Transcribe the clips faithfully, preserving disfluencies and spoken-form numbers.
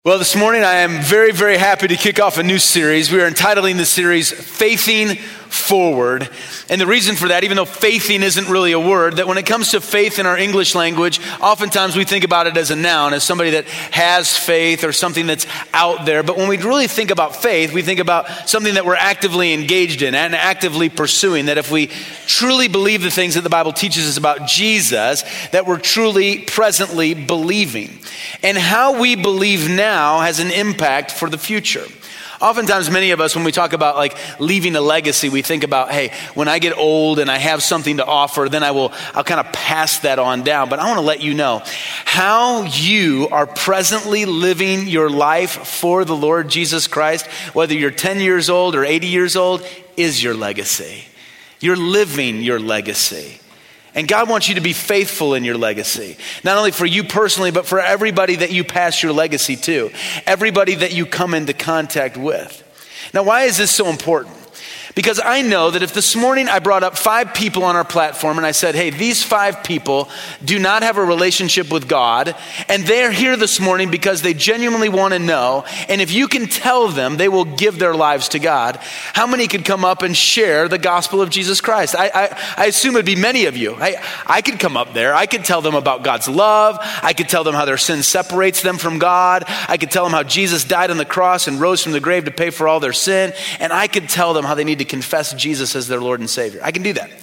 Well, this morning I am very, very happy to kick off a new series. We are entitling the series Faithing Forward. And the reason for that, even though faithing isn't really a word, that when it comes to faith in our English language, oftentimes we think about it as a noun, as somebody that has faith or something that's out there. But when we really think about faith, we think about something that we're actively engaged in and actively pursuing. That if we truly believe the things that the Bible teaches us about Jesus, that we're truly presently believing. And how we believe now has an impact for the future. Oftentimes, many of us, when we talk about like leaving a legacy, we think about, hey, when I get old and I have something to offer, then I will, I'll kind of pass that on down. But I want to let you know how you are presently living your life for the Lord Jesus Christ, whether you're ten years old or eighty years old, is your legacy. You're living your legacy. And God wants you to be faithful in your legacy. Not only for you personally, but for everybody that you pass your legacy to. Everybody that you come into contact with. Now, why is this so important? Because I know that if this morning I brought up five people on our platform and I said, hey, these five people do not have a relationship with God, and they're here this morning because they genuinely want to know, and if you can tell them, they will give their lives to God, how many could come up and share the gospel of Jesus Christ? I, I, I assume it'd be many of you. I, I could come up there. I could tell them about God's love. I could tell them how their sin separates them from God. I could tell them how Jesus died on the cross and rose from the grave to pay for all their sin. And I could tell them how they need to confess Jesus as their Lord and Savior. I can do that.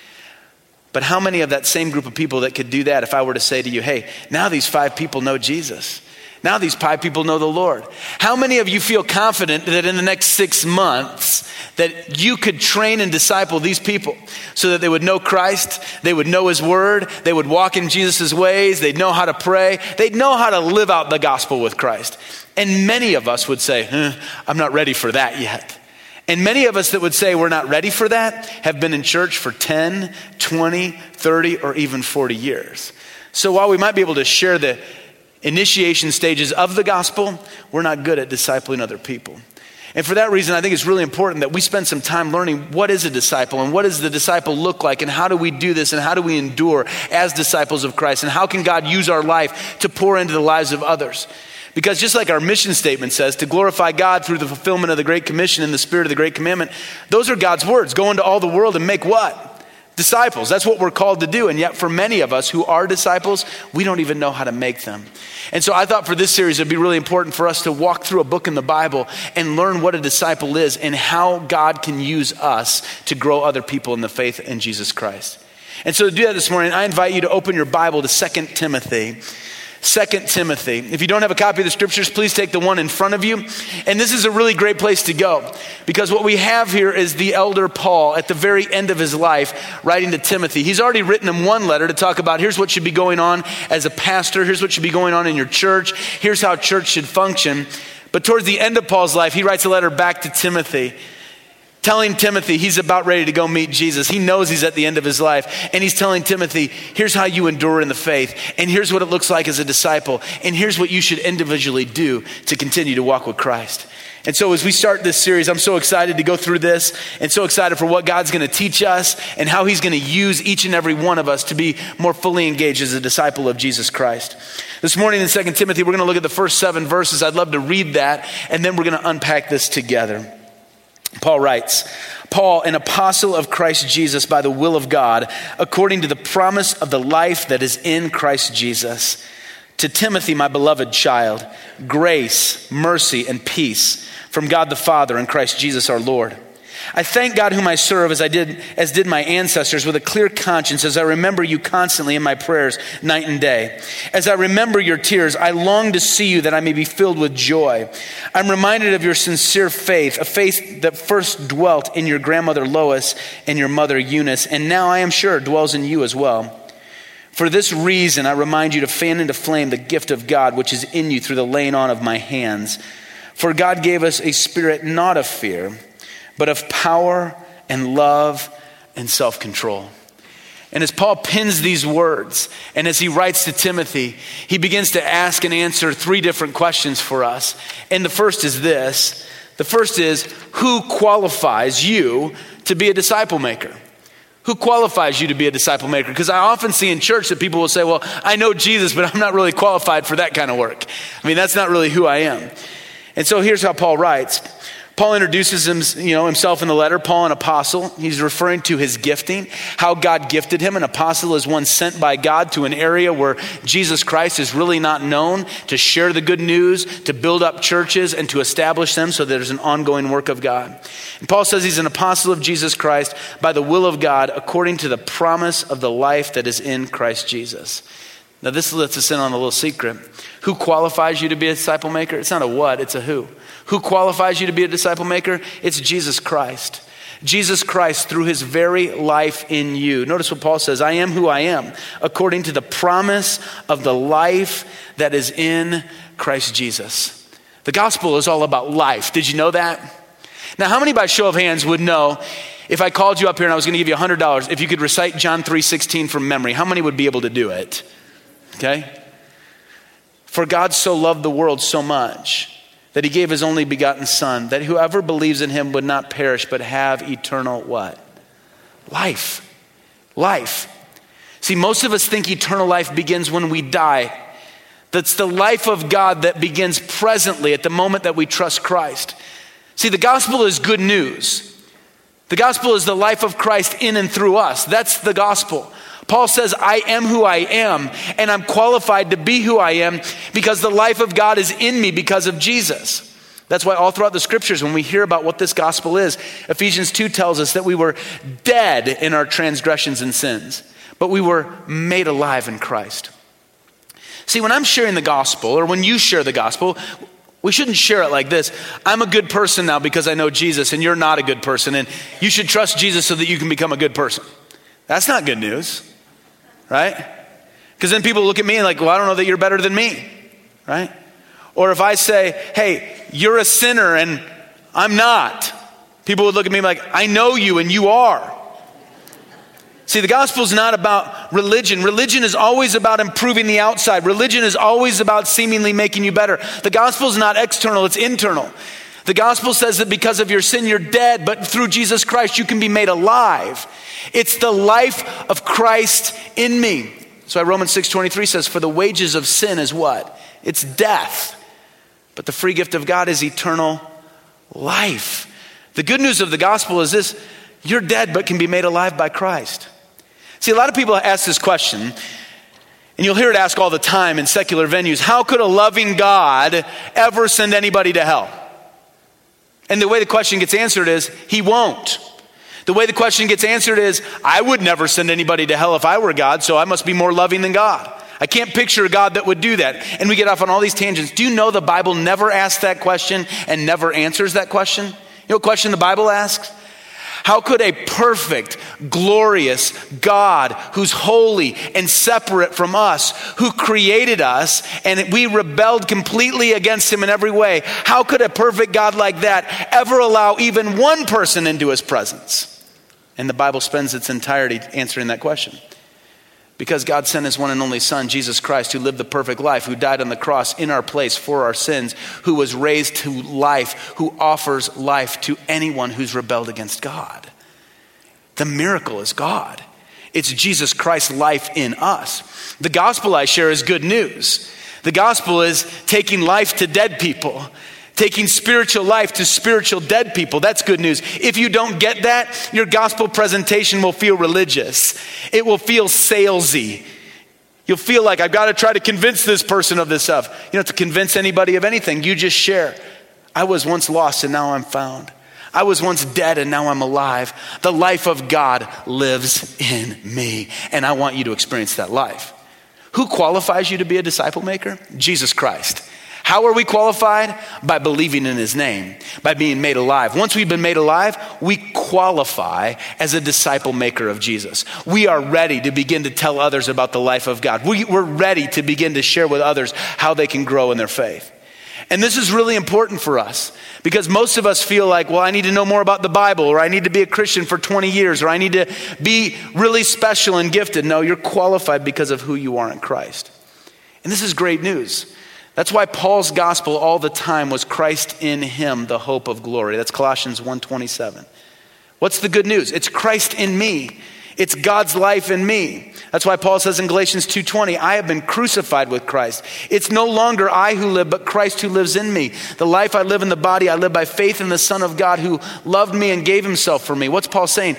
But how many of that same group of people that could do that if I were to say to you, hey, now these five people know Jesus. Now these five people know the Lord. How many of you feel confident that in the next six months that you could train and disciple these people so that they would know Christ, they would know His Word, they would walk in Jesus' ways, they'd know how to pray, they'd know how to live out the gospel with Christ. And many of us would say, eh, I'm not ready for that yet. And many of us that would say we're not ready for that have been in church for ten, twenty, thirty, or even forty years. So while we might be able to share the initiation stages of the gospel, we're not good at discipling other people. And for that reason, I think it's really important that we spend some time learning what is a disciple and what does the disciple look like and how do we do this and how do we endure as disciples of Christ and how can God use our life to pour into the lives of others. Because just like our mission statement says, to glorify God through the fulfillment of the Great Commission and the spirit of the Great Commandment, those are God's words. Go into all the world and make what? Disciples. That's what we're called to do. And yet for many of us who are disciples, we don't even know how to make them. And so I thought for this series, it'd be really important for us to walk through a book in the Bible and learn what a disciple is and how God can use us to grow other people in the faith in Jesus Christ. And so to do that this morning, I invite you to open your Bible to Second Timothy. Second Timothy. If you don't have a copy of the scriptures, please take the one in front of you. And this is a really great place to go because what we have here is the elder Paul at the very end of his life writing to Timothy. He's already written him one letter to talk about here's what should be going on as a pastor. Here's what should be going on in your church. Here's how church should function. But towards the end of Paul's life, he writes a letter back to Timothy, telling Timothy he's about ready to go meet Jesus. He knows he's at the end of his life. And he's telling Timothy, here's how you endure in the faith. And here's what it looks like as a disciple. And here's what you should individually do to continue to walk with Christ. And so as we start this series, I'm so excited to go through this and so excited for what God's going to teach us and how He's going to use each and every one of us to be more fully engaged as a disciple of Jesus Christ. This morning in Second Timothy, we're going to look at the first seven verses. I'd love to read that, and then we're going to unpack this together. Paul writes, Paul, an apostle of Christ Jesus by the will of God, according to the promise of the life that is in Christ Jesus. To Timothy, my beloved child, grace, mercy, and peace from God the Father and Christ Jesus our Lord. I thank God whom I serve as I did, as did my ancestors with a clear conscience as I remember you constantly in my prayers night and day. As I remember your tears, I long to see you that I may be filled with joy. I'm reminded of your sincere faith, a faith that first dwelt in your grandmother Lois and your mother Eunice, and now I am sure dwells in you as well. For this reason, I remind you to fan into flame the gift of God which is in you through the laying on of my hands. For God gave us a spirit not of fear, but of power and love and self-control. And as Paul pins these words, and as he writes to Timothy, he begins to ask and answer three different questions for us. And the first is this. The first is, who qualifies you to be a disciple maker? Who qualifies you to be a disciple maker? Because I often see in church that people will say, well, I know Jesus, but I'm not really qualified for that kind of work. I mean, that's not really who I am. And so here's how Paul writes. Paul introduces him, you know, himself in the letter. Paul, an apostle. He's referring to his gifting, how God gifted him. An apostle is one sent by God to an area where Jesus Christ is really not known, to share the good news, to build up churches, and to establish them so there's an ongoing work of God. And Paul says he's an apostle of Jesus Christ by the will of God, according to the promise of the life that is in Christ Jesus. Now this lets us in on a little secret. Who qualifies you to be a disciple maker? It's not a what, it's a who. Who qualifies you to be a disciple maker? It's Jesus Christ. Jesus Christ through his very life in you. Notice what Paul says, I am who I am, according to the promise of the life that is in Christ Jesus. The gospel is all about life. Did you know that? Now, how many by show of hands would know if I called you up here and I was going to give you one hundred dollars, if you could recite John three sixteen from memory, how many would be able to do it? Okay? For God so loved the world so much that he gave his only begotten son, that whoever believes in him would not perish, but have eternal what? Life. Life. See, most of us think eternal life begins when we die. That's the life of God that begins presently at the moment that we trust Christ. See, the gospel is good news. The gospel is the life of Christ in and through us. That's the gospel. Paul says, I am who I am, and I'm qualified to be who I am because the life of God is in me because of Jesus. That's why all throughout the scriptures, when we hear about what this gospel is, Ephesians two tells us that we were dead in our transgressions and sins, but we were made alive in Christ. See, when I'm sharing the gospel, or when you share the gospel, we shouldn't share it like this. I'm a good person now because I know Jesus, and you're not a good person, and you should trust Jesus so that you can become a good person. That's not good news. Right? Because then people look at me and like, well, I don't know that you're better than me. Right? Or if I say, hey, you're a sinner and I'm not, people would look at me like, I know you and you are. See, the gospel is not about religion. Religion is always about improving the outside. Religion is always about seemingly making you better. The gospel is not external, it's internal. The gospel says that because of your sin, you're dead, but through Jesus Christ, you can be made alive. It's the life of Christ in me. So Romans six twenty-three says, for the wages of sin is what? It's death. But the free gift of God is eternal life. The good news of the gospel is this, you're dead, but can be made alive by Christ. See, a lot of people ask this question, and you'll hear it asked all the time in secular venues. How could a loving God ever send anybody to hell? And the way the question gets answered is, he won't. The way the question gets answered is, I would never send anybody to hell if I were God, so I must be more loving than God. I can't picture a God that would do that. And we get off on all these tangents. Do you know the Bible never asks that question and never answers that question? You know what question the Bible asks? How could a perfect, glorious God who's holy and separate from us, who created us and we rebelled completely against him in every way, how could a perfect God like that ever allow even one person into his presence? And the Bible spends its entirety answering that question. Because God sent his one and only son, Jesus Christ, who lived the perfect life, who died on the cross in our place for our sins, who was raised to life, who offers life to anyone who's rebelled against God. The miracle is God. It's Jesus Christ's life in us. The gospel I share is good news. The gospel is taking life to dead people, taking spiritual life to spiritual dead people. That's good news. If you don't get that, your gospel presentation will feel religious. It will feel salesy. You'll feel like, I've got to try to convince this person of this stuff. You don't have to convince anybody of anything. You just share. I was once lost and now I'm found. I was once dead and now I'm alive. The life of God lives in me, and I want you to experience that life. Who qualifies you to be a disciple maker? Jesus Christ. How are we qualified? By believing in his name, by being made alive. Once we've been made alive, we qualify as a disciple maker of Jesus. We are ready to begin to tell others about the life of God. We, we're ready to begin to share with others how they can grow in their faith. And this is really important for us because most of us feel like, well, I need to know more about the Bible, or I need to be a Christian for twenty years, or I need to be really special and gifted. No, you're qualified because of who you are in Christ. And this is great news. That's why Paul's gospel all the time was Christ in him, the hope of glory. That's Colossians one twenty-seven. What's the good news? It's Christ in me. It's God's life in me. That's why Paul says in Galatians two twenty, I have been crucified with Christ. It's no longer I who live, but Christ who lives in me. The life I live in the body, I live by faith in the Son of God who loved me and gave himself for me. What's Paul saying?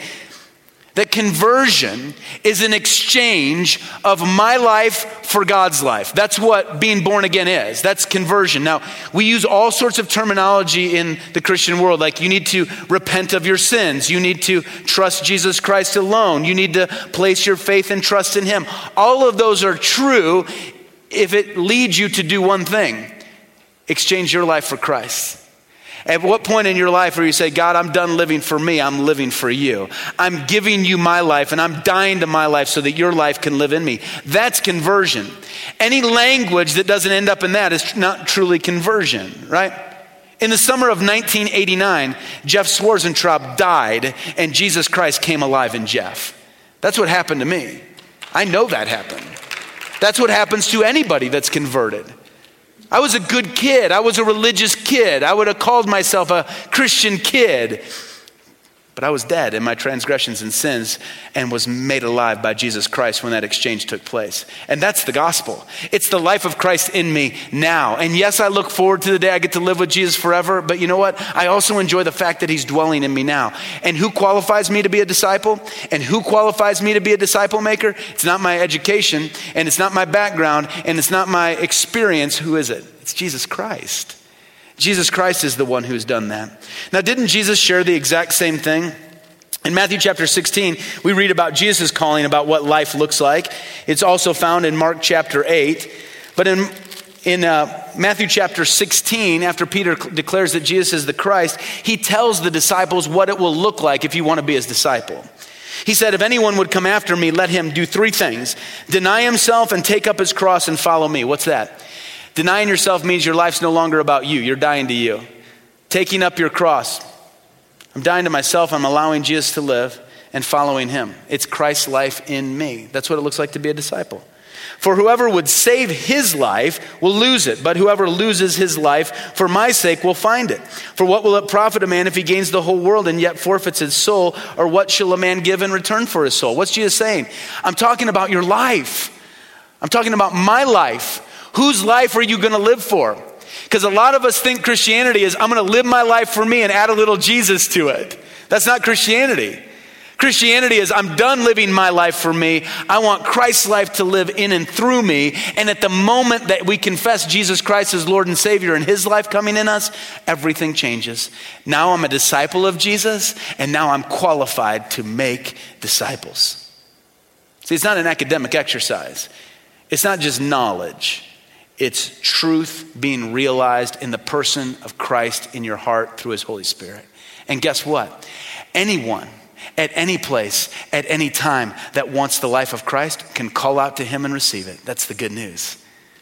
That conversion is an exchange of my life for God's life. That's what being born again is. That's conversion. Now, we use all sorts of terminology in the Christian world, like you need to repent of your sins. You need to trust Jesus Christ alone. You need to place your faith and trust in him. All of those are true if it leads you to do one thing: exchange your life for Christ. At what point in your life where you say, God, I'm done living for me, I'm living for you. I'm giving you my life and I'm dying to my life so that your life can live in me. That's conversion. Any language that doesn't end up in that is not truly conversion, right? In the summer of nineteen eighty-nine, Jeff Swarzentraub died and Jesus Christ came alive in Jeff. That's what happened to me. I know that happened. That's what happens to anybody that's converted. I was a good kid. I was a religious kid. I would have called myself a Christian kid. But I was dead in my transgressions and sins and was made alive by Jesus Christ when that exchange took place. And that's the gospel. It's the life of Christ in me now. And yes, I look forward to the day I get to live with Jesus forever. But you know what? I also enjoy the fact that he's dwelling in me now. And who qualifies me to be a disciple? And who qualifies me to be a disciple maker? It's not my education, and it's not my background, and it's not my experience. Who is it? It's Jesus Christ. Jesus Christ is the one who's done that. Now, didn't Jesus share the exact same thing? In Matthew chapter sixteen, we read about Jesus' calling, about what life looks like. It's also found in Mark chapter eight. But in, in uh, Matthew chapter sixteen, after Peter declares that Jesus is the Christ, he tells the disciples what it will look like if you want to be his disciple. He said, if anyone would come after me, let him do three things: deny himself and take up his cross and follow me. What's that? Denying yourself means your life's no longer about you. You're dying to you. Taking up your cross. I'm dying to myself. I'm allowing Jesus to live and following him. It's Christ's life in me. That's what it looks like to be a disciple. For whoever would save his life will lose it, but whoever loses his life for my sake will find it. For what will it profit a man if he gains the whole world and yet forfeits his soul? Or what shall a man give in return for his soul? What's Jesus saying? I'm talking about your life. I'm talking about my life. Whose life are you going to live for? Because a lot of us think Christianity is, I'm going to live my life for me and add a little Jesus to it. That's not Christianity. Christianity is, I'm done living my life for me. I want Christ's life to live in and through me. And at the moment that we confess Jesus Christ as Lord and Savior and his life coming in us, everything changes. Now I'm a disciple of Jesus, and now I'm qualified to make disciples. See, it's not an academic exercise. It's not just knowledge. It's truth being realized in the person of Christ in your heart through his Holy Spirit. And guess what? Anyone, at any place, at any time that wants the life of Christ can call out to him and receive it. That's the good news.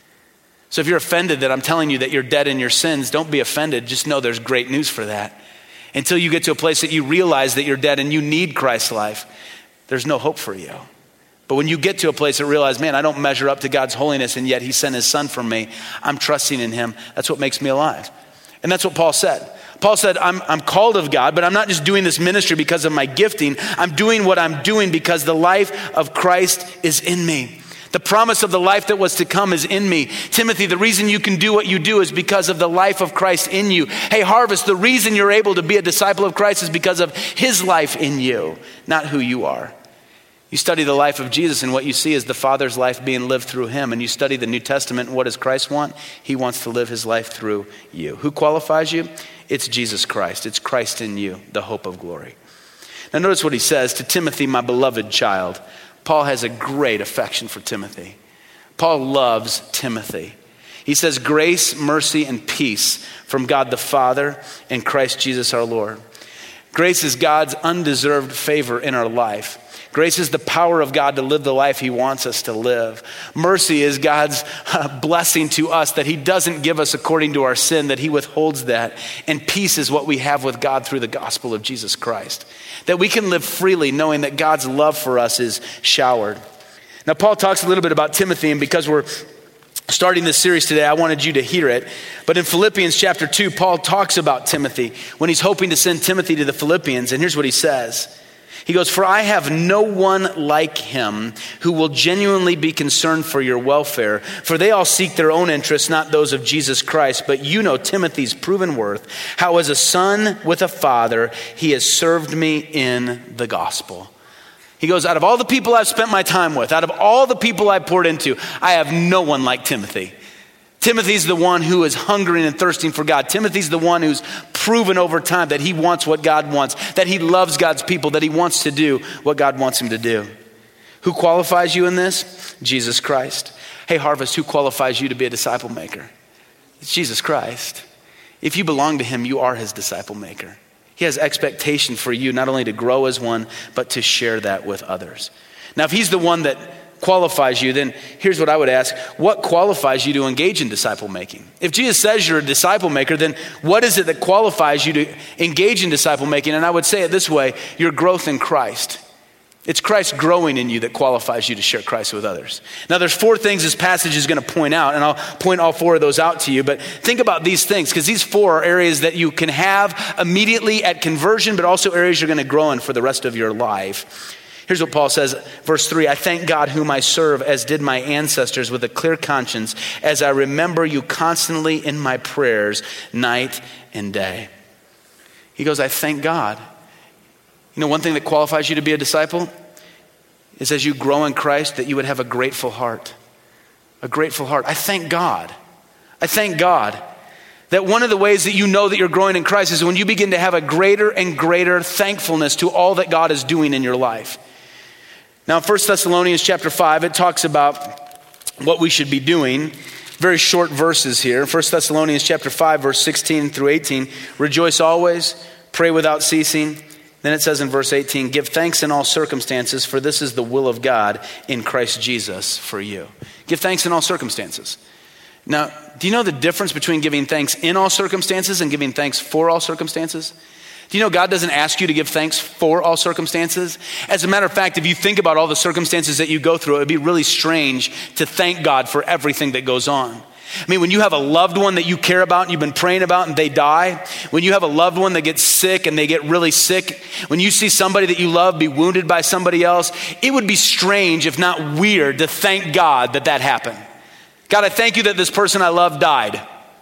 So if you're offended that I'm telling you that you're dead in your sins, don't be offended. Just know there's great news for that. Until you get to a place that you realize that you're dead and you need Christ's life, there's no hope for you. But when you get to a place that realize, man, I don't measure up to God's holiness, and yet he sent his son for me, I'm trusting in him. That's what makes me alive. And that's what Paul said. Paul said, I'm, I'm called of God, but I'm not just doing this ministry because of my gifting. I'm doing what I'm doing because the life of Christ is in me. The promise of the life that was to come is in me. Timothy, the reason you can do what you do is because of the life of Christ in you. Hey, Harvest, the reason you're able to be a disciple of Christ is because of his life in you, not who you are. You study the life of Jesus, and what you see is the Father's life being lived through him. And you study the New Testament, and what does Christ want? He wants to live his life through you. Who qualifies you? It's Jesus Christ. It's Christ in you, the hope of glory. Now notice what he says to Timothy, my beloved child. Paul has a great affection for Timothy. Paul loves Timothy. He says, grace, mercy, and peace from God the Father and Christ Jesus our Lord. Grace is God's undeserved favor in our life. Grace is the power of God to live the life he wants us to live. Mercy is God's uh, blessing to us that he doesn't give us according to our sin, that he withholds that. And peace is what we have with God through the gospel of Jesus Christ. That we can live freely knowing that God's love for us is showered. Now, Paul talks a little bit about Timothy, and because we're starting this series today, I wanted you to hear it. But in Philippians chapter two, Paul talks about Timothy when he's hoping to send Timothy to the Philippians. And here's what he says. He goes, for I have no one like him who will genuinely be concerned for your welfare, for they all seek their own interests, not those of Jesus Christ. But you know Timothy's proven worth, how as a son with a father, he has served me in the gospel. He goes, out of all the people I've spent my time with, out of all the people I poured into, I have no one like Timothy. Timothy's the one who is hungering and thirsting for God. Timothy's the one who's proven over time that he wants what God wants, that he loves God's people, that he wants to do what God wants him to do. Who qualifies you in this? Jesus Christ. Hey, Harvest, who qualifies you to be a disciple maker? It's Jesus Christ. If you belong to him, you are his disciple maker. He has expectation for you, not only to grow as one, but to share that with others. Now, if he's the one that qualifies you, then here's what I would ask. What qualifies you to engage in disciple making? If Jesus says you're a disciple maker, then what is it that qualifies you to engage in disciple making? And I would say it this way, your growth in Christ. It's Christ growing in you that qualifies you to share Christ with others. Now there's four things this passage is going to point out, and I'll point all four of those out to you, but think about these things, because these four are areas that you can have immediately at conversion, but also areas you're going to grow in for the rest of your life. Here's what Paul says, verse three, I thank God whom I serve as did my ancestors with a clear conscience as I remember you constantly in my prayers night and day. He goes, I thank God. You know, one thing that qualifies you to be a disciple is as you grow in Christ that you would have a grateful heart. A grateful heart. I thank God. I thank God that one of the ways that you know that you're growing in Christ is when you begin to have a greater and greater thankfulness to all that God is doing in your life. Now, First Thessalonians chapter five, it talks about what we should be doing. Very short verses here. First Thessalonians chapter five, verse sixteen through eighteen. Rejoice always, pray without ceasing. Then it says in verse eighteen, give thanks in all circumstances, for this is the will of God in Christ Jesus for you. Give thanks in all circumstances. Now, do you know the difference between giving thanks in all circumstances and giving thanks for all circumstances? Do you know God doesn't ask you to give thanks for all circumstances? As a matter of fact, if you think about all the circumstances that you go through, it would be really strange to thank God for everything that goes on. I mean, when you have a loved one that you care about and you've been praying about and they die, when you have a loved one that gets sick and they get really sick, when you see somebody that you love be wounded by somebody else, it would be strange, if not weird, to thank God that that happened. God, I thank you that this person I love died.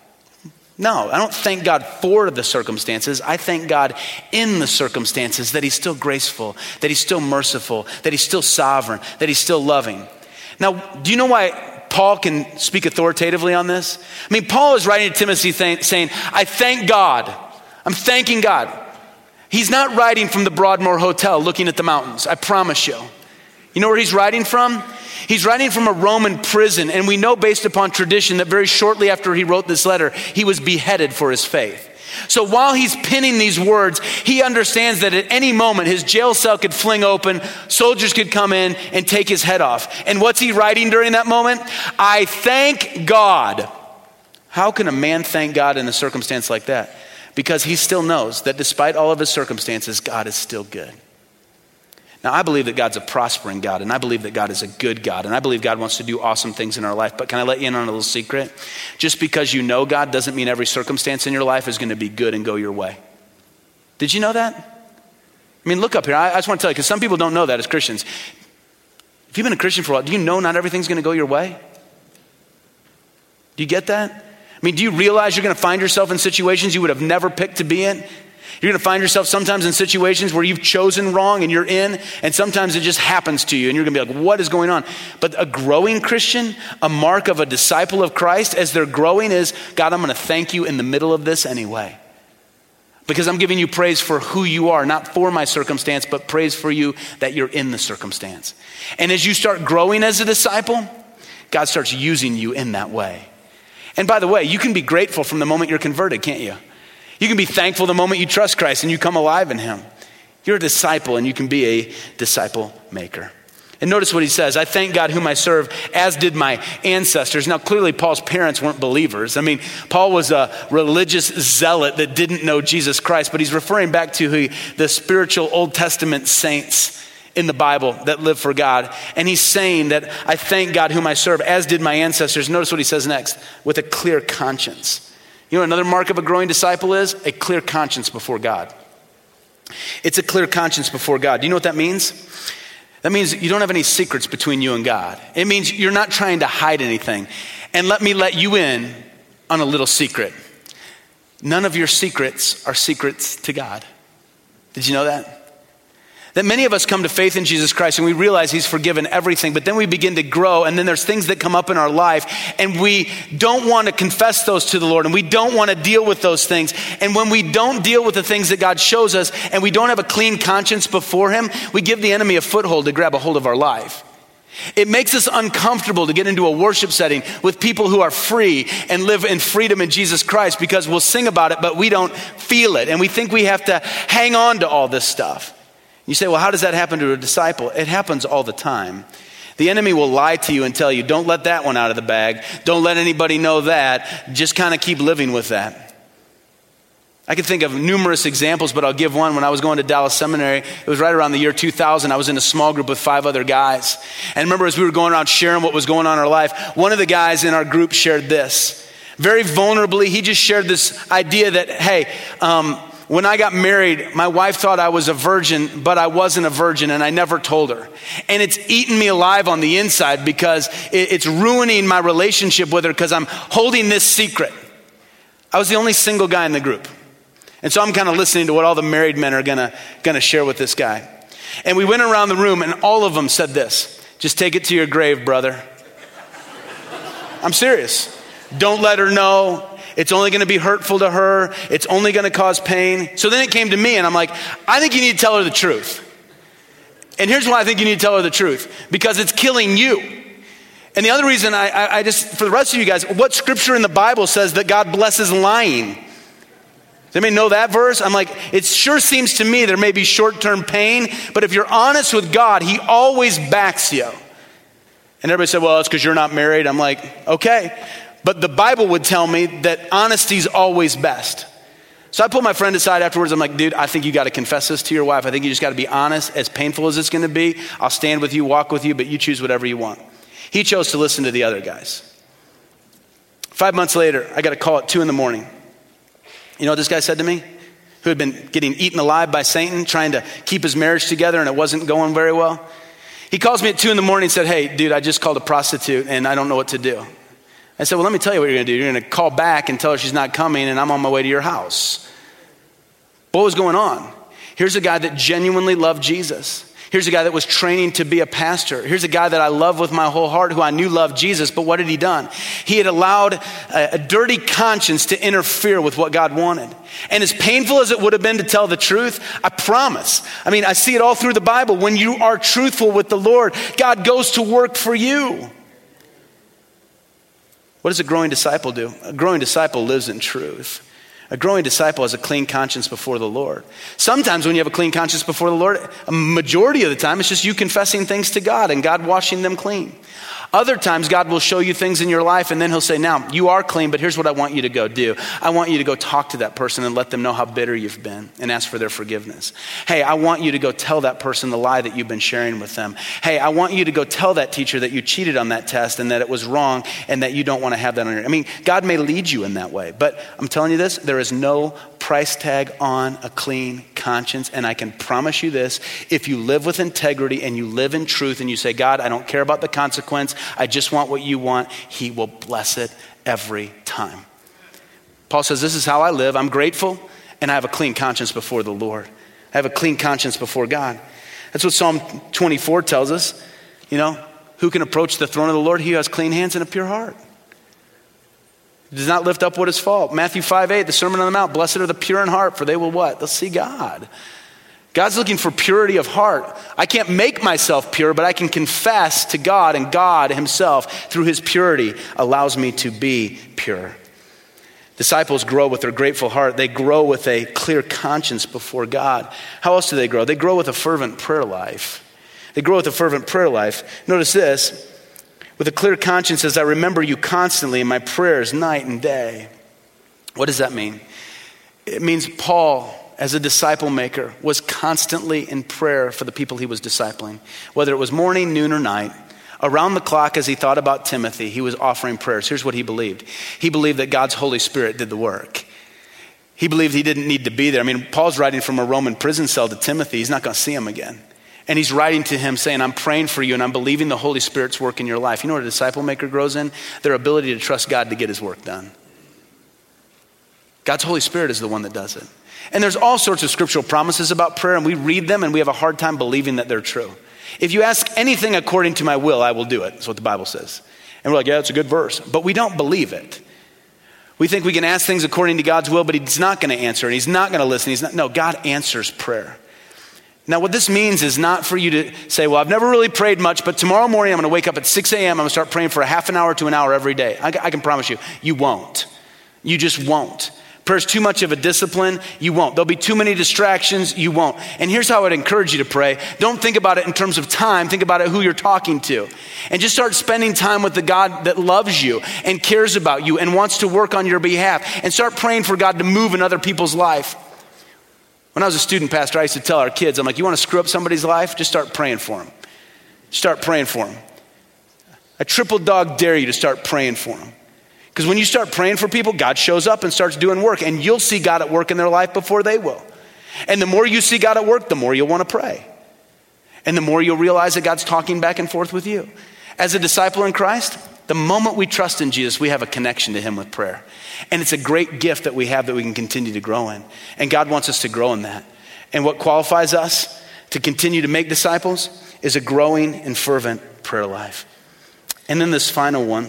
No, I don't thank God for the circumstances. I thank God in the circumstances that he's still graceful, that he's still merciful, that he's still sovereign, that he's still loving. Now, do you know why Paul can speak authoritatively on this? I mean, Paul is writing to Timothy th- saying, I thank God. I'm thanking God. He's not writing from the Broadmoor Hotel looking at the mountains, I promise you. You know where he's writing from? He's writing from a Roman prison, and we know based upon tradition that very shortly after he wrote this letter, he was beheaded for his faith. So while he's penning these words, he understands that at any moment his jail cell could fling open, soldiers could come in and take his head off. And what's he writing during that moment? I thank God. How can a man thank God in a circumstance like that? Because he still knows that despite all of his circumstances, God is still good. Now, I believe that God's a prospering God, and I believe that God is a good God, and I believe God wants to do awesome things in our life. But can I let you in on a little secret? Just because you know God doesn't mean every circumstance in your life is going to be good and go your way. Did you know that? I mean, look up here. I, I just want to tell you, because some people don't know that as Christians. If you've been a Christian for a while, do you know not everything's going to go your way? Do you get that? I mean, do you realize you're going to find yourself in situations you would have never picked to be in? You're going to find yourself sometimes in situations where you've chosen wrong and you're in, and sometimes it just happens to you and you're going to be like, what is going on? But a growing Christian, a mark of a disciple of Christ as they're growing is, God, I'm going to thank you in the middle of this anyway. Because I'm giving you praise for who you are, not for my circumstance, but praise for you that you're in the circumstance. And as you start growing as a disciple, God starts using you in that way. And by the way, you can be grateful from the moment you're converted, can't you? You can be thankful the moment you trust Christ and you come alive in him. You're a disciple and you can be a disciple maker. And notice what he says, I thank God whom I serve, as did my ancestors. Now, clearly Paul's parents weren't believers. I mean, Paul was a religious zealot that didn't know Jesus Christ, but he's referring back to who, the spiritual Old Testament saints in the Bible that live for God. And he's saying that I thank God whom I serve, as did my ancestors. Notice what he says next, with a clear conscience. You know what another mark of a growing disciple is? A clear conscience before God. It's a clear conscience before God. Do you know what that means? That means you don't have any secrets between you and God. It means you're not trying to hide anything. And let me let you in on a little secret. None of your secrets are secrets to God. Did you know that? That many of us come to faith in Jesus Christ and we realize he's forgiven everything, but then we begin to grow and then there's things that come up in our life and we don't want to confess those to the Lord and we don't want to deal with those things. And when we don't deal with the things that God shows us and we don't have a clean conscience before him, we give the enemy a foothold to grab a hold of our life. It makes us uncomfortable to get into a worship setting with people who are free and live in freedom in Jesus Christ because we'll sing about it, but we don't feel it. And we think we have to hang on to all this stuff. You say, well, how does that happen to a disciple? It happens all the time. The enemy will lie to you and tell you, don't let that one out of the bag. Don't let anybody know that. Just kind of keep living with that. I can think of numerous examples, but I'll give one. When I was going to Dallas Seminary, it was right around the year two thousand. I was in a small group with five other guys. And remember, as we were going around sharing what was going on in our life, one of the guys in our group shared this. Very vulnerably, he just shared this idea that, hey, um, when I got married, my wife thought I was a virgin, but I wasn't a virgin and I never told her. And it's eaten me alive on the inside because it's ruining my relationship with her because I'm holding this secret. I was the only single guy in the group. And so I'm kind of listening to what all the married men are gonna, gonna share with this guy. And we went around the room and all of them said this, just take it to your grave, brother. I'm serious. Don't let her know. It's only going to be hurtful to her. It's only going to cause pain. So then it came to me and I'm like, I think you need to tell her the truth. And here's why I think you need to tell her the truth. Because it's killing you. And the other reason I, I, I just, for the rest of you guys, what scripture in the Bible says that God blesses lying? Does anybody know that verse? I'm like, it sure seems to me there may be short-term pain, but if you're honest with God, he always backs you. And everybody said, well, it's because you're not married. I'm like, okay. But the Bible would tell me that honesty's always best. So I pulled my friend aside afterwards. I'm like, dude, I think you got to confess this to your wife. I think you just got to be honest. As painful as it's going to be, I'll stand with you, walk with you, but you choose whatever you want. He chose to listen to the other guys. Five months later, I got a call at two in the morning. You know what this guy said to me? Who had been getting eaten alive by Satan, trying to keep his marriage together and it wasn't going very well. He calls me at two in the morning and said, hey, dude, I just called a prostitute and I don't know what to do. I said, well, let me tell you what you're going to do. You're going to call back and tell her she's not coming and I'm on my way to your house. What was going on? Here's a guy that genuinely loved Jesus. Here's a guy that was training to be a pastor. Here's a guy that I love with my whole heart who I knew loved Jesus, but what had he done? He had allowed a, a dirty conscience to interfere with what God wanted. And as painful as it would have been to tell the truth, I promise. I mean, I see it all through the Bible. When you are truthful with the Lord, God goes to work for you. What does a growing disciple do? A growing disciple lives in truth. A growing disciple has a clean conscience before the Lord. Sometimes when you have a clean conscience before the Lord, a majority of the time, it's just you confessing things to God and God washing them clean. Other times, God will show you things in your life and then he'll say, now, you are clean, but here's what I want you to go do. I want you to go talk to that person and let them know how bitter you've been and ask for their forgiveness. Hey, I want you to go tell that person the lie that you've been sharing with them. Hey, I want you to go tell that teacher that you cheated on that test and that it was wrong and that you don't want to have that on your... I mean, God may lead you in that way, but I'm telling you this, there is no price tag on a clean conscience. And I can promise you this, if you live with integrity and you live in truth and you say, God, I don't care about the consequence, I just want what you want, he will bless it every time. Paul says, this is how I live. I'm grateful and I have a clean conscience before the Lord. I have a clean conscience before God. That's what Psalm twenty-four tells us. You know, who can approach the throne of the Lord? He who has clean hands and a pure heart. Does not lift up what is fault. Matthew five eight, the Sermon on the Mount, blessed are the pure in heart, for they will what? They'll see God. God's looking for purity of heart. I can't make myself pure, but I can confess to God, and God himself, through his purity, allows me to be pure. Disciples grow with their grateful heart. They grow with a clear conscience before God. How else do they grow? They grow with a fervent prayer life. They grow with a fervent prayer life. Notice this. With a clear conscience, as I remember you constantly in my prayers night and day. What does that mean? It means Paul, as a disciple maker, was constantly in prayer for the people he was discipling. Whether it was morning, noon, or night, around the clock as he thought about Timothy, he was offering prayers. Here's what he believed. He believed that God's Holy Spirit did the work. He He believed he didn't need to be there. I mean, Paul's writing from a Roman prison cell to Timothy. He's not going to see him again. And he's writing to him saying, I'm praying for you and I'm believing the Holy Spirit's work in your life. You know what a disciple maker grows in? Their ability to trust God to get his work done. God's Holy Spirit is the one that does it. And there's all sorts of scriptural promises about prayer, and we read them and we have a hard time believing that they're true. If you ask anything according to my will, I will do it. That's what the Bible says. And we're like, yeah, that's a good verse. But we don't believe it. We think we can ask things according to God's will, but he's not going to answer and he's not going to listen. He's not. No, God answers prayer. Now, what this means is not for you to say, well, I've never really prayed much, but tomorrow morning I'm going to wake up at six a.m. I'm going to start praying for a half an hour to an hour every day. I, I can promise you, you won't. You just won't. Prayer's too much of a discipline, you won't. There'll be too many distractions, you won't. And here's how I'd encourage you to pray. Don't think about it in terms of time, think about it who you're talking to. And just start spending time with the God that loves you and cares about you and wants to work on your behalf. And start praying for God to move in other people's life. When I was a student pastor, I used to tell our kids, I'm like, you want to screw up somebody's life? Just start praying for them. Start praying for them. I triple dog dare you to start praying for them. Because when you start praying for people, God shows up and starts doing work, and you'll see God at work in their life before they will. And the more you see God at work, the more you'll want to pray. And the more you'll realize that God's talking back and forth with you. As a disciple in Christ, the moment we trust in Jesus, we have a connection to him with prayer. And it's a great gift that we have that we can continue to grow in. And God wants us to grow in that. And what qualifies us to continue to make disciples is a growing and fervent prayer life. And then this final one,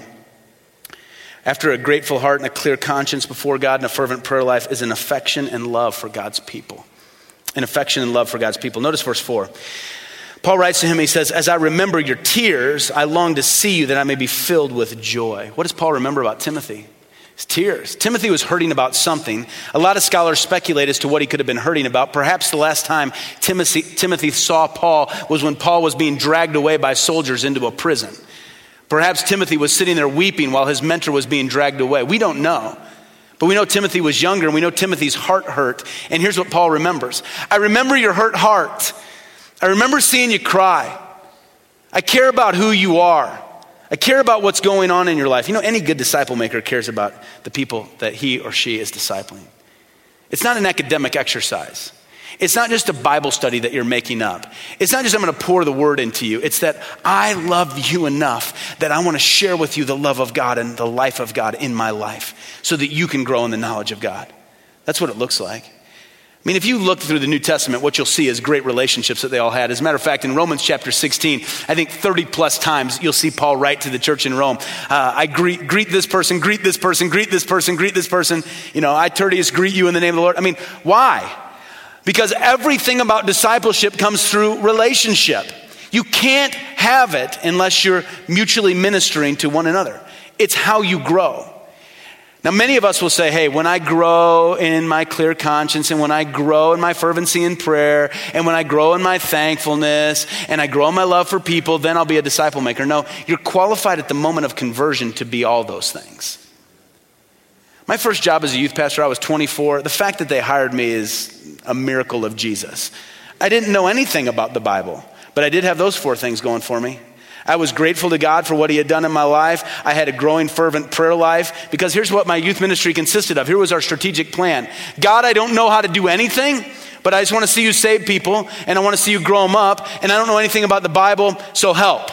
after a grateful heart and a clear conscience before God and a fervent prayer life, is an affection and love for God's people. An affection and love for God's people. Notice verse four. Paul writes to him, he says, as I remember your tears, I long to see you that I may be filled with joy. What does Paul remember about Timothy? His tears. Timothy was hurting about something. A lot of scholars speculate as to what he could have been hurting about. Perhaps the last time Timothy, Timothy saw Paul was when Paul was being dragged away by soldiers into a prison. Perhaps Timothy was sitting there weeping while his mentor was being dragged away. We don't know. But we know Timothy was younger and we know Timothy's heart hurt. And here's what Paul remembers. I remember your hurt heart. I remember seeing you cry. I care about who you are. I care about what's going on in your life. You know, any good disciple maker cares about the people that he or she is discipling. It's not an academic exercise. It's not just a Bible study that you're making up. It's not just I'm going to pour the word into you. It's that I love you enough that I want to share with you the love of God and the life of God in my life so that you can grow in the knowledge of God. That's what it looks like. I mean, if you look through the New Testament, what you'll see is great relationships that they all had. As a matter of fact, in Romans chapter sixteen, I think thirty plus times you'll see Paul write to the church in Rome. Uh, I greet, greet this person, greet this person, greet this person, greet this person. You know, I, Tertius, greet you in the name of the Lord. I mean, why? Because everything about discipleship comes through relationship. You can't have it unless you're mutually ministering to one another. It's how you grow. Now, many of us will say, hey, when I grow in my clear conscience and when I grow in my fervency in prayer and when I grow in my thankfulness and I grow in my love for people, then I'll be a disciple maker. No, you're qualified at the moment of conversion to be all those things. My first job as a youth pastor, I was twenty-four. The fact that they hired me is a miracle of Jesus. I didn't know anything about the Bible, but I did have those four things going for me. I was grateful to God for what he had done in my life. I had a growing, fervent prayer life because here's what my youth ministry consisted of. Here was our strategic plan. God, I don't know how to do anything, but I just want to see you save people and I want to see you grow them up, and I don't know anything about the Bible, so help.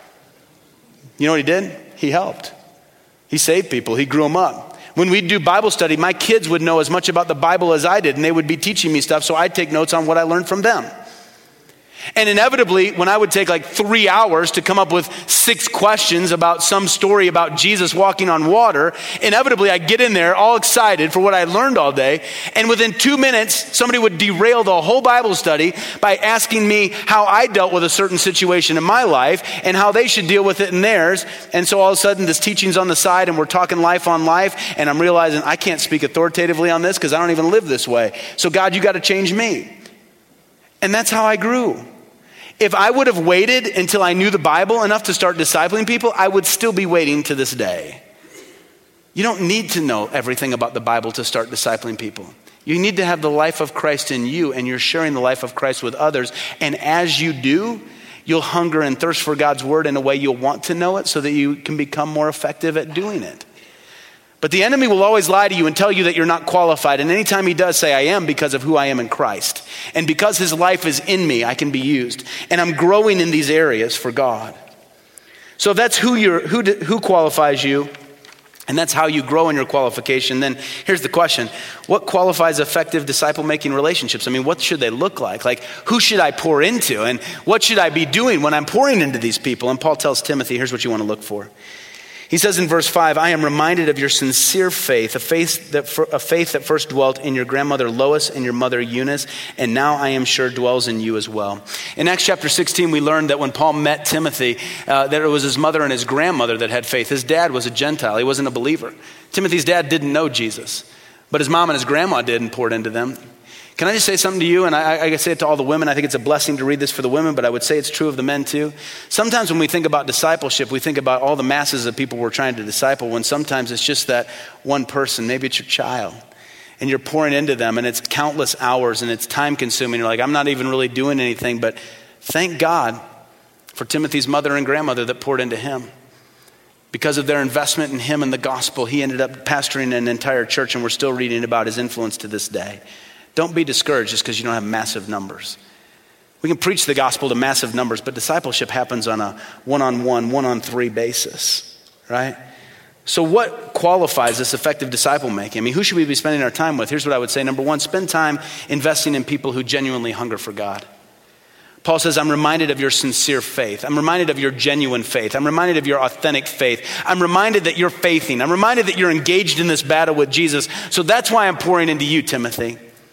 You know what he did? He helped. He saved people. He grew them up. When we'd do Bible study, my kids would know as much about the Bible as I did, and they would be teaching me stuff, so I'd take notes on what I learned from them. And inevitably, when I would take like three hours to come up with six questions about some story about Jesus walking on water, inevitably I'd get in there all excited for what I learned all day. And within two minutes, somebody would derail the whole Bible study by asking me how I dealt with a certain situation in my life and how they should deal with it in theirs. And so all of a sudden this teaching's on the side and we're talking life on life. And I'm realizing I can't speak authoritatively on this because I don't even live this way. So God, you got to change me. And that's how I grew. If I would have waited until I knew the Bible enough to start discipling people, I would still be waiting to this day. You don't need to know everything about the Bible to start discipling people. You need to have the life of Christ in you, and you're sharing the life of Christ with others. And as you do, you'll hunger and thirst for God's word in a way you'll want to know it so that you can become more effective at doing it. But the enemy will always lie to you and tell you that you're not qualified. And anytime he does, say, I am because of who I am in Christ. And because his life is in me, I can be used. And I'm growing in these areas for God. So if that's who you're, who, who qualifies you, and that's how you grow in your qualification, then here's the question. What qualifies effective disciple-making relationships? I mean, what should they look like? Like, who should I pour into? And what should I be doing when I'm pouring into these people? And Paul tells Timothy, here's what you want to look for. He says in verse five, I am reminded of your sincere faith, a faith that a faith that first dwelt in your grandmother Lois and your mother Eunice, and now I am sure dwells in you as well. In Acts chapter sixteen, we learned that when Paul met Timothy, uh, that it was his mother and his grandmother that had faith. His dad was a Gentile. He wasn't a believer. Timothy's dad didn't know Jesus, but his mom and his grandma did and poured into them. Can I just say something to you? And I, I say it to all the women. I think it's a blessing to read this for the women, but I would say it's true of the men too. Sometimes when we think about discipleship, we think about all the masses of people we're trying to disciple, when sometimes it's just that one person. Maybe it's your child, and you're pouring into them, and it's countless hours, and it's time consuming. You're like, I'm not even really doing anything, but thank God for Timothy's mother and grandmother that poured into him. Because of their investment in him and the gospel, he ended up pastoring an entire church, and we're still reading about his influence to this day. Don't be discouraged just because you don't have massive numbers. We can preach the gospel to massive numbers, but discipleship happens on a one-on-one, one-on-three basis, right? So what qualifies this effective disciple making? I mean, who should we be spending our time with? Here's what I would say. Number one, spend time investing in people who genuinely hunger for God. Paul says, I'm reminded of your sincere faith. I'm reminded of your genuine faith. I'm reminded of your authentic faith. I'm reminded that you're faithing. I'm reminded that you're engaged in this battle with Jesus. So that's why I'm pouring into you, Timothy.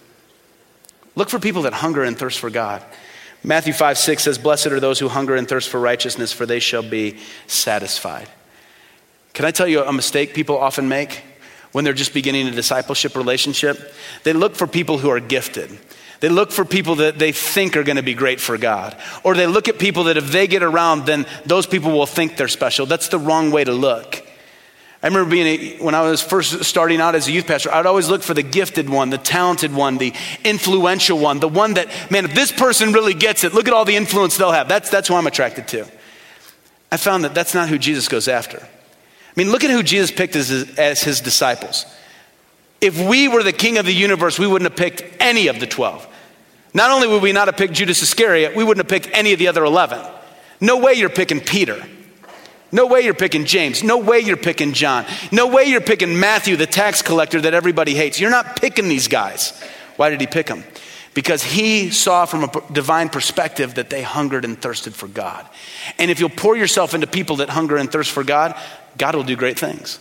Look for people that hunger and thirst for God. Matthew five six says, blessed are those who hunger and thirst for righteousness, for they shall be satisfied. Can I tell you a mistake people often make when they're just beginning a discipleship relationship? They look for people who are gifted. They look for people that they think are going to be great for God. Or they look at people that if they get around, then those people will think they're special. That's the wrong way to look. I remember being a, when I was first starting out as a youth pastor, I'd always look for the gifted one, the talented one, the influential one, the one that, man, if this person really gets it, look at all the influence they'll have. That's, that's who I'm attracted to. I found that that's not who Jesus goes after. I mean, look at who Jesus picked as his, as his disciples. If we were the king of the universe, we wouldn't have picked any of the twelve. Not only would we not have picked Judas Iscariot, we wouldn't have picked any of the other eleven. No way you're picking Peter. No way you're picking James. No way you're picking John. No way you're picking Matthew, the tax collector that everybody hates. You're not picking these guys. Why did he pick them? Because he saw from a divine perspective that they hungered and thirsted for God. And if you'll pour yourself into people that hunger and thirst for God, God will do great things.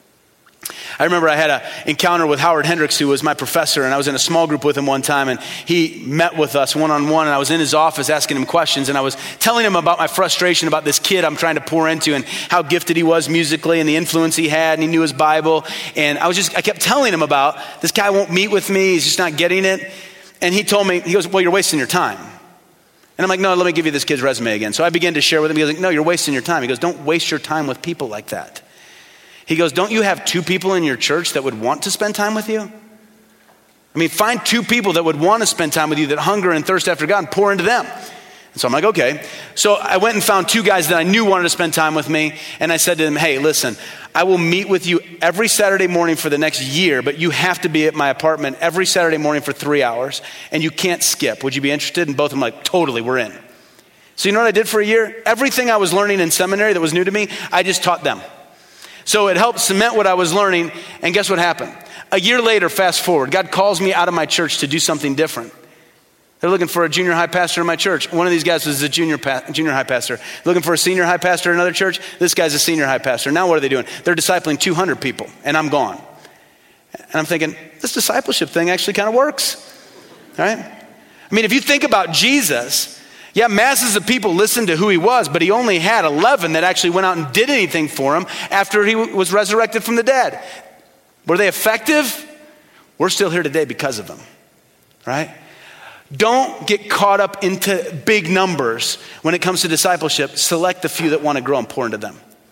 I remember I had an encounter with Howard Hendricks, who was my professor, and I was in a small group with him one time, and he met with us one-on-one, and I was in his office asking him questions, and I was telling him about my frustration about this kid I'm trying to pour into and how gifted he was musically and the influence he had, and he knew his Bible, and I was just, I kept telling him about, this guy won't meet with me, he's just not getting it, and he told me, he goes, well, you're wasting your time. And I'm like, no, let me give you this kid's resume again. So I began to share with him, he goes, like, no, you're wasting your time. He goes, don't waste your time with people like that. He goes, don't you have two people in your church that would want to spend time with you? I mean, find two people that would want to spend time with you, that hunger and thirst after God, and pour into them. And so I'm like, okay. So I went and found two guys that I knew wanted to spend time with me. And I said to them, hey, listen, I will meet with you every Saturday morning for the next year, but you have to be at my apartment every Saturday morning for three hours. And you can't skip. Would you be interested? And both of them like, totally, we're in. So you know what I did for a year? Everything I was learning in seminary that was new to me, I just taught them. So it helped cement what I was learning, and guess what happened? A year later, fast forward, God calls me out of my church to do something different. They're looking for a junior high pastor in my church. One of these guys was a junior pa- junior high pastor. Looking for a senior high pastor in another church. This guy's a senior high pastor. Now what are they doing? They're discipling two hundred people, and I'm gone. And I'm thinking, this discipleship thing actually kind of works, right? I mean, if you think about Jesus, yeah, masses of people listened to who he was, but he only had eleven that actually went out and did anything for him after he was resurrected from the dead. Were they effective? We're still here today because of them, right? Don't get caught up into big numbers when it comes to discipleship. Select the few that want to grow and pour into them.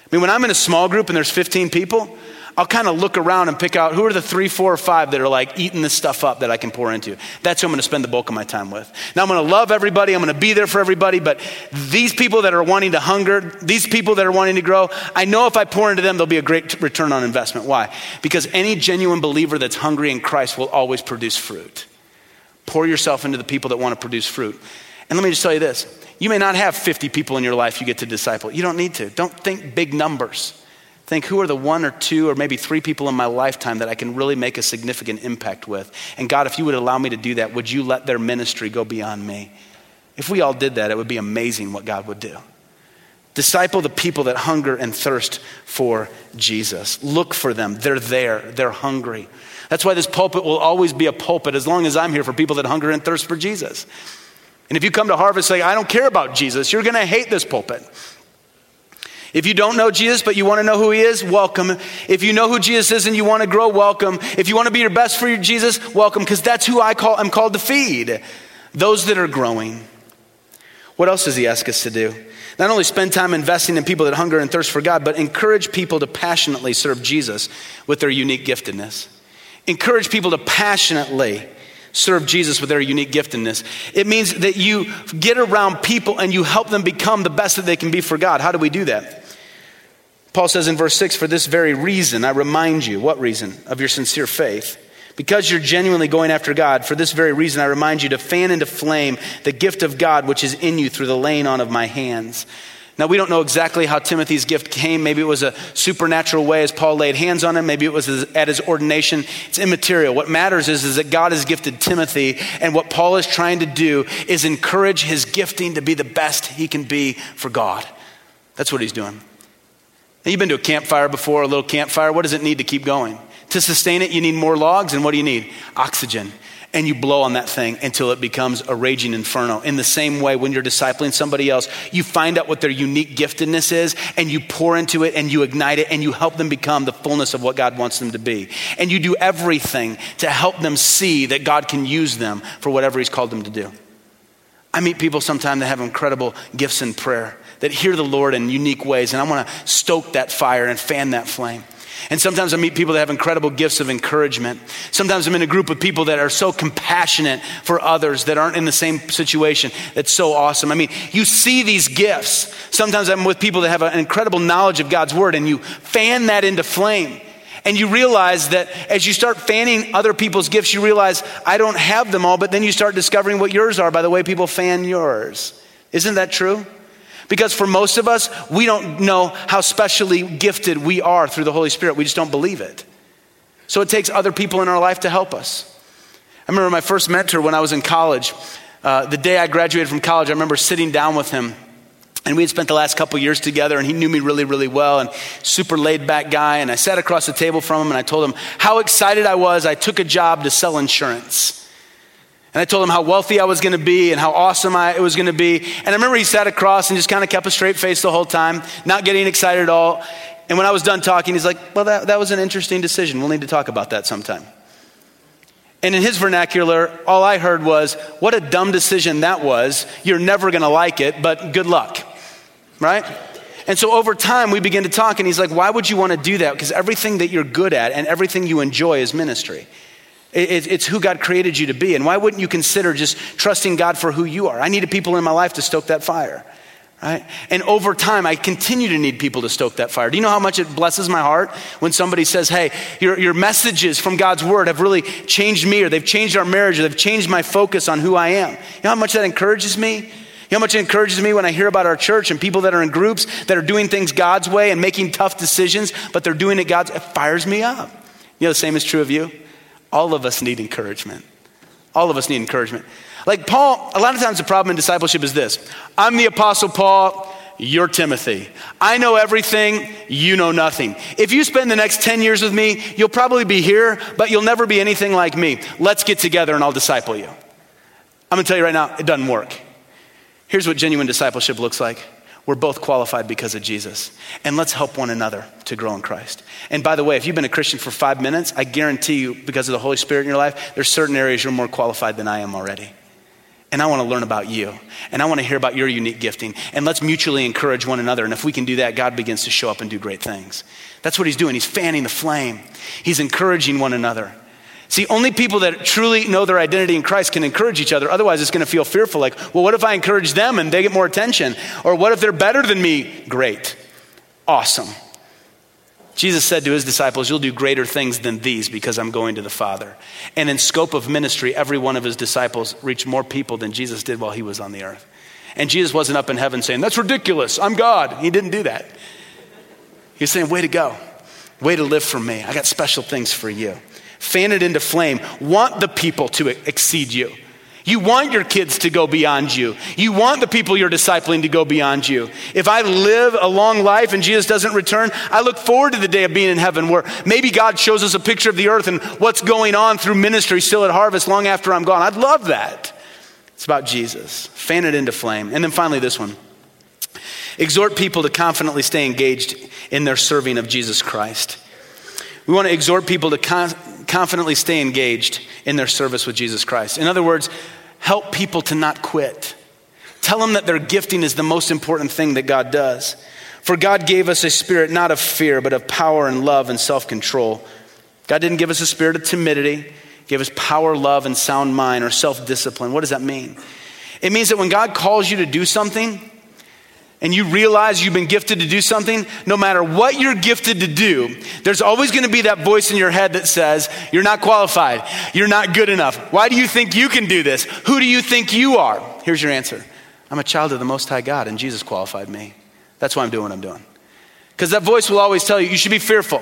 I mean, when I'm in a small group and there's fifteen people, I'll kind of look around and pick out who are the three, four, or five that are like eating this stuff up that I can pour into. That's who I'm going to spend the bulk of my time with. Now I'm going to love everybody. I'm going to be there for everybody. But these people that are wanting to hunger, these people that are wanting to grow, I know if I pour into them, there'll be a great return on investment. Why? Because any genuine believer that's hungry in Christ will always produce fruit. Pour yourself into the people that want to produce fruit. And let me just tell you this. You may not have fifty people in your life you get to disciple. You don't need to. Don't think big numbers. Think, who are the one or two or maybe three people in my lifetime that I can really make a significant impact with? And God, if you would allow me to do that, would you let their ministry go beyond me? If we all did that, it would be amazing what God would do. Disciple the people that hunger and thirst for Jesus. Look for them. They're there. They're hungry. That's why this pulpit will always be a pulpit as long as I'm here for people that hunger and thirst for Jesus. And if you come to Harvest saying, I don't care about Jesus, you're going to hate this pulpit. If you don't know Jesus, but you want to know who he is, welcome. If you know who Jesus is and you want to grow, welcome. If you want to be your best for your Jesus, welcome, because that's who I call, I'm called to feed, those that are growing. What else does he ask us to do? Not only spend time investing in people that hunger and thirst for God, but encourage people to passionately serve Jesus with their unique giftedness. Encourage people to passionately serve Jesus with their unique giftedness. It means that you get around people and you help them become the best that they can be for God. How do we do that? Paul says in verse six, for this very reason, I remind you, what reason? Of your sincere faith. Because you're genuinely going after God, for this very reason, I remind you to fan into flame the gift of God which is in you through the laying on of my hands. Now, we don't know exactly how Timothy's gift came. Maybe it was a supernatural way as Paul laid hands on him. Maybe it was at his ordination. It's immaterial. What matters is, is that God has gifted Timothy, and what Paul is trying to do is encourage his gifting to be the best he can be for God. That's what he's doing. Now, you've been to a campfire before, a little campfire. What does it need to keep going? To sustain it, you need more logs, and what do you need? Oxygen. And you blow on that thing until it becomes a raging inferno. In the same way, when you're discipling somebody else, you find out what their unique giftedness is, and you pour into it, and you ignite it, and you help them become the fullness of what God wants them to be. And you do everything to help them see that God can use them for whatever he's called them to do. I meet people sometimes that have incredible gifts in prayer, that hear the Lord in unique ways, and I want to stoke that fire and fan that flame. And sometimes I meet people that have incredible gifts of encouragement. Sometimes I'm in a group of people that are so compassionate for others that aren't in the same situation. That's so awesome. I mean, you see these gifts. Sometimes I'm with people that have an incredible knowledge of God's word, and you fan that into flame. And you realize that as you start fanning other people's gifts, you realize I don't have them all, but then you start discovering what yours are by the way people fan yours. Isn't that true? Because for most of us, we don't know how specially gifted we are through the Holy Spirit. We just don't believe it. So it takes other people in our life to help us. I remember my first mentor when I was in college. Uh, the day I graduated from college, I remember sitting down with him. And we had spent the last couple years together, and he knew me really, really well, and super laid back guy. And I sat across the table from him, and I told him how excited I was. I took a job to sell insurance. And I told him how wealthy I was going to be and how awesome I, it was going to be. And I remember he sat across and just kind of kept a straight face the whole time, not getting excited at all. And when I was done talking, he's like, well, that, that was an interesting decision. We'll need to talk about that sometime. And in his vernacular, all I heard was, what a dumb decision that was. You're never going to like it, but good luck. Right? And so over time, we begin to talk, and he's like, why would you want to do that? Because everything that you're good at and everything you enjoy is ministry. It's who God created you to be. And why wouldn't you consider just trusting God for who you are? I needed people in my life to stoke that fire, right? And over time, I continue to need people to stoke that fire. Do you know how much it blesses my heart when somebody says, hey, your, your messages from God's word have really changed me, or they've changed our marriage, or they've changed my focus on who I am. You know how much that encourages me? You know how much it encourages me when I hear about our church and people that are in groups that are doing things God's way and making tough decisions, but they're doing it God's way. It fires me up. You know, the same is true of you. All of us need encouragement. All of us need encouragement. Like Paul, a lot of times the problem in discipleship is this. I'm the Apostle Paul, you're Timothy. I know everything, you know nothing. If you spend the next ten years with me, you'll probably be here, but you'll never be anything like me. Let's get together and I'll disciple you. I'm gonna tell you right now, it doesn't work. Here's what genuine discipleship looks like. We're both qualified because of Jesus. And let's help one another to grow in Christ. And by the way, if you've been a Christian for five minutes, I guarantee you, because of the Holy Spirit in your life, there's certain areas you're more qualified than I am already. And I want to learn about you. And I want to hear about your unique gifting. And let's mutually encourage one another. And if we can do that, God begins to show up and do great things. That's what he's doing. He's fanning the flame. He's encouraging one another. See, only people that truly know their identity in Christ can encourage each other. Otherwise, it's going to feel fearful. Like, well, what if I encourage them and they get more attention? Or what if they're better than me? Great. Awesome. Jesus said to his disciples, you'll do greater things than these because I'm going to the Father. And in scope of ministry, every one of his disciples reached more people than Jesus did while he was on the earth. And Jesus wasn't up in heaven saying, that's ridiculous, I'm God. He didn't do that. He was saying, way to go. Way to live for me. I got special things for you. Fan it into flame. Want the people to exceed you. You want your kids to go beyond you. You want the people you're discipling to go beyond you. If I live a long life and Jesus doesn't return, I look forward to the day of being in heaven where maybe God shows us a picture of the earth and what's going on through ministry still at Harvest long after I'm gone. I'd love that. It's about Jesus. Fan it into flame. And then finally this one. Exhort people to confidently stay engaged in their serving of Jesus Christ. We want to exhort people to con- confidently stay engaged in their service with Jesus Christ. In other words, help people to not quit. Tell them that their gifting is the most important thing that God does. For God gave us a spirit not of fear, but of power and love and self-control. God didn't give us a spirit of timidity. He gave us power, love, and sound mind or self-discipline. What does that mean? It means that when God calls you to do something, and you realize you've been gifted to do something, no matter what you're gifted to do, there's always going to be that voice in your head that says, you're not qualified. You're not good enough. Why do you think you can do this? Who do you think you are? Here's your answer. I'm a child of the Most High God, and Jesus qualified me. That's why I'm doing what I'm doing. Because that voice will always tell you, you should be fearful.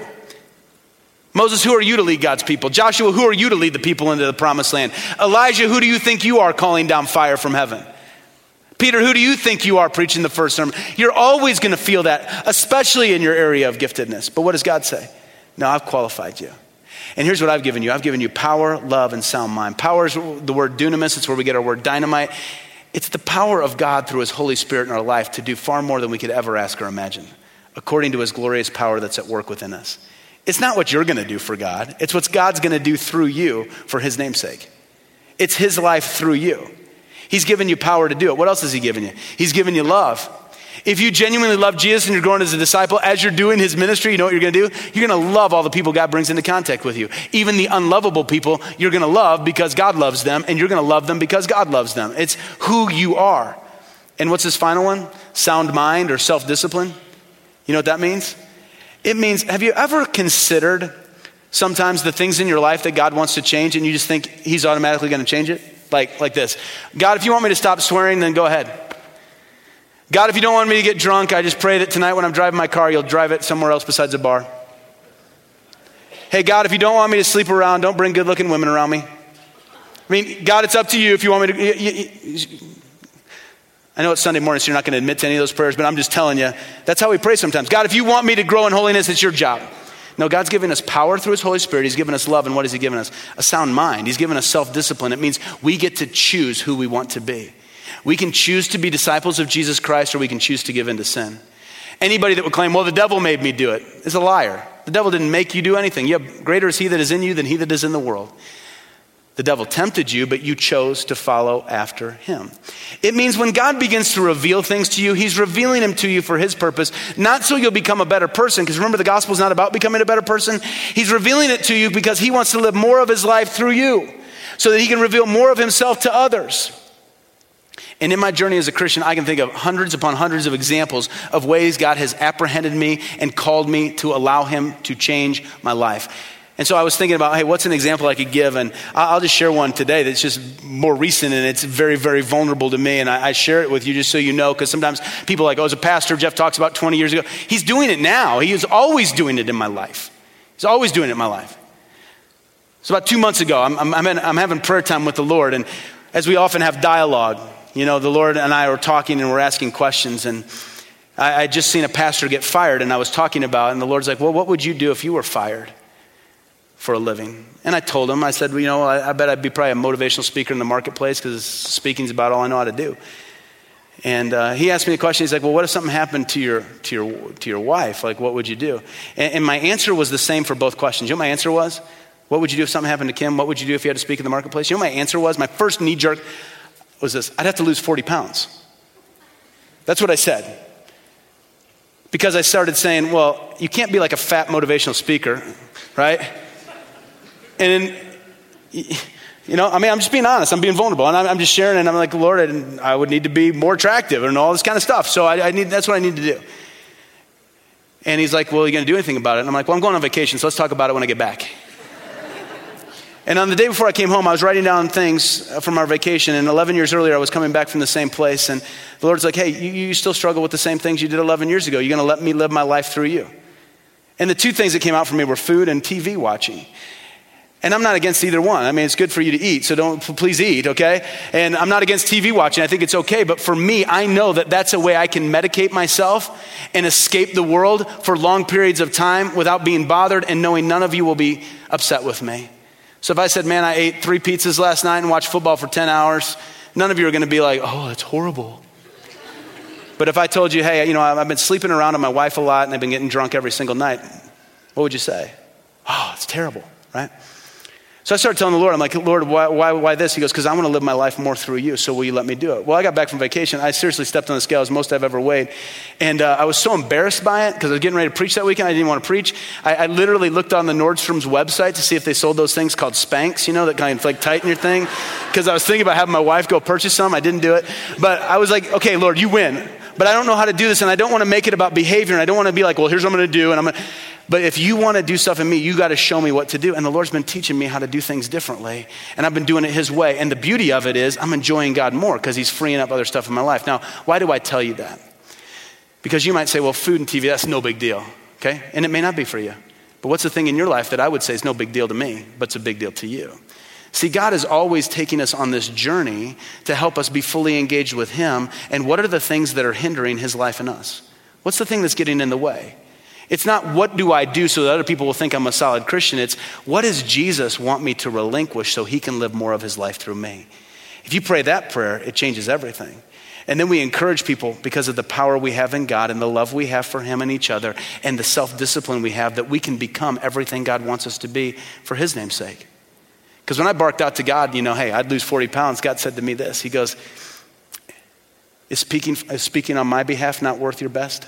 Moses, who are you to lead God's people? Joshua, who are you to lead the people into the promised land? Elijah, who do you think you are calling down fire from heaven? Peter, who do you think you are preaching the first sermon? You're always going to feel that, especially in your area of giftedness. But what does God say? No, I've qualified you. And here's what I've given you. I've given you power, love, and sound mind. Power is the word dunamis. It's where we get our word dynamite. It's the power of God through his Holy Spirit in our life to do far more than we could ever ask or imagine, according to his glorious power that's at work within us. It's not what you're going to do for God. It's what God's going to do through you for his name's sake. It's his life through you. He's given you power to do it. What else has he given you? He's given you love. If you genuinely love Jesus and you're growing as a disciple, as you're doing his ministry, you know what you're going to do? You're going to love all the people God brings into contact with you. Even the unlovable people, you're going to love because God loves them, and you're going to love them because God loves them. It's who you are. And what's this final one? Sound mind or self-discipline. You know what that means? It means, have you ever considered sometimes the things in your life that God wants to change and you just think he's automatically going to change it? Like, like this. God, if you want me to stop swearing, then go ahead. God, if you don't want me to get drunk, I just pray that tonight when I'm driving my car, you'll drive it somewhere else besides a bar. Hey, God, if you don't want me to sleep around, don't bring good-looking women around me. I mean, God, it's up to you if you want me to. You, you, you, I know it's Sunday morning, so you're not going to admit to any of those prayers, but I'm just telling you, that's how we pray sometimes. God, if you want me to grow in holiness, it's your job. No, God's given us power through his Holy Spirit. He's given us love. And what has he given us? A sound mind. He's given us self-discipline. It means we get to choose who we want to be. We can choose to be disciples of Jesus Christ, or we can choose to give in to sin. Anybody that would claim, well, the devil made me do it, is a liar. The devil didn't make you do anything. You have, greater is he that is in you than he that is in the world. The devil tempted you, but you chose to follow after him. It means when God begins to reveal things to you, he's revealing them to you for his purpose, not so you'll become a better person, because remember, the gospel is not about becoming a better person. He's revealing it to you because he wants to live more of his life through you, so that he can reveal more of himself to others. And in my journey as a Christian, I can think of hundreds upon hundreds of examples of ways God has apprehended me and called me to allow him to change my life. And so I was thinking about, hey, what's an example I could give? And I'll just share one today that's just more recent, and it's very, very vulnerable to me. And I, I share it with you just so you know, because sometimes people are like, oh, as a pastor, Jeff talks about twenty years ago. He's doing it now. He is always doing it in my life. He's always doing it in my life. So about two months ago, I'm, I'm, I'm, in, I'm having prayer time with the Lord. And as we often have dialogue, you know, the Lord and I were talking and we're asking questions. And I had just seen a pastor get fired, and I was talking about it. And the Lord's like, well, what would you do if you were fired for a living? And I told him, I said, well, you know, I, I bet I'd be probably a motivational speaker in the marketplace, because speaking's about all I know how to do. And uh, he asked me a question. He's like, well, what if something happened to your to your to your wife? Like, what would you do? And, and my answer was the same for both questions. You know what my answer was? What would you do if something happened to Kim? What would you do if you had to speak in the marketplace? You know what my answer was? My first knee jerk, was this: I'd have to lose forty pounds. That's what I said. Because I started saying, well, you can't be like a fat motivational speaker, right? And then, you know, I mean, I'm just being honest. I'm being vulnerable. And I'm, I'm just sharing, and I'm like, Lord, I, I would need to be more attractive and all this kind of stuff. So I, I need, that's what I need to do. And he's like, well, are you going to do anything about it? And I'm like, well, I'm going on vacation, so let's talk about it when I get back. And on the day before I came home, I was writing down things from our vacation. And eleven years earlier, I was coming back from the same place. And the Lord's like, hey, you, you still struggle with the same things you did eleven years ago. You're going to let me live my life through you. And the two things that came out for me were food and T V watching. And I'm not against either one. I mean, it's good for you to eat, so don't, please eat, okay? And I'm not against T V watching. I think it's okay. But for me, I know that that's a way I can medicate myself and escape the world for long periods of time without being bothered and knowing none of you will be upset with me. So if I said, man, I ate three pizzas last night and watched football for ten hours, none of you are going to be like, oh, that's horrible. But if I told you, hey, you know, I've been sleeping around with my wife a lot and I've been getting drunk every single night, what would you say? Oh, it's terrible, right? So I started telling the Lord, I'm like, Lord, why, why, why this? He goes, because I want to live my life more through you, so will you let me do it? Well, I got back from vacation. I seriously stepped on the scales, most I've ever weighed. And uh, I was so embarrassed by it because I was getting ready to preach that weekend. I didn't want to preach. I, I literally looked on the Nordstrom's website to see if they sold those things called Spanx, you know, that kind of like tighten your thing. Because I was thinking about having my wife go purchase some. I didn't do it. But I was like, okay, Lord, you win. But I don't know how to do this, and I don't want to make it about behavior, and I don't want to be like, well, here's what I'm going to do, and I'm going to... But if you want to do stuff in me, you got to show me what to do. And the Lord's been teaching me how to do things differently. And I've been doing it his way. And the beauty of it is I'm enjoying God more because he's freeing up other stuff in my life. Now, why do I tell you that? Because you might say, well, food and T V, that's no big deal. Okay? And it may not be for you. But what's the thing in your life that I would say is no big deal to me, but it's a big deal to you? See, God is always taking us on this journey to help us be fully engaged with him. And what are the things that are hindering his life in us? What's the thing that's getting in the way? It's not what do I do so that other people will think I'm a solid Christian. It's what does Jesus want me to relinquish so he can live more of his life through me? If you pray that prayer, it changes everything. And then we encourage people because of the power we have in God and the love we have for him and each other and the self-discipline we have that we can become everything God wants us to be for his name's sake. Because when I barked out to God, you know, hey, I'd lose forty pounds, God said to me this. He goes, is speaking, is speaking on my behalf not worth your best?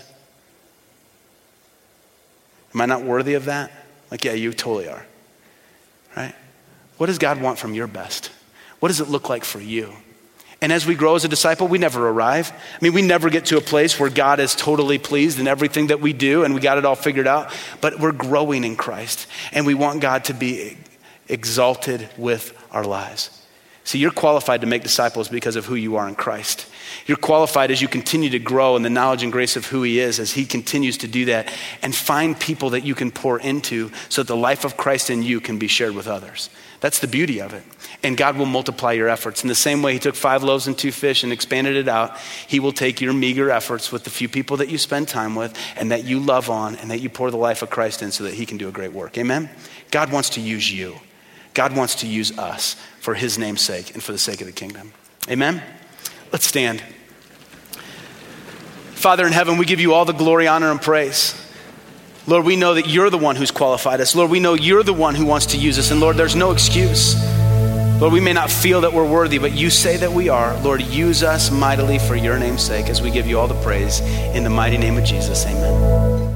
Am I not worthy of that? Like, yeah, you totally are, right? What does God want from your best? What does it look like for you? And as we grow as a disciple, we never arrive. I mean, we never get to a place where God is totally pleased in everything that we do and we got it all figured out, but we're growing in Christ and we want God to be exalted with our lives. See, you're qualified to make disciples because of who you are in Christ. You're qualified as you continue to grow in the knowledge and grace of who he is, as he continues to do that, and find people that you can pour into so that the life of Christ in you can be shared with others. That's the beauty of it. And God will multiply your efforts. In the same way he took five loaves and two fish and expanded it out, he will take your meager efforts with the few people that you spend time with and that you love on and that you pour the life of Christ in so that he can do a great work. Amen? God wants to use you. God wants to use us for his name's sake and for the sake of the kingdom. Amen? Let's stand. Father in heaven, we give you all the glory, honor, and praise. Lord, we know that you're the one who's qualified us. Lord, we know you're the one who wants to use us. And Lord, there's no excuse. Lord, we may not feel that we're worthy, but you say that we are. Lord, use us mightily for your name's sake as we give you all the praise. In the mighty name of Jesus, amen.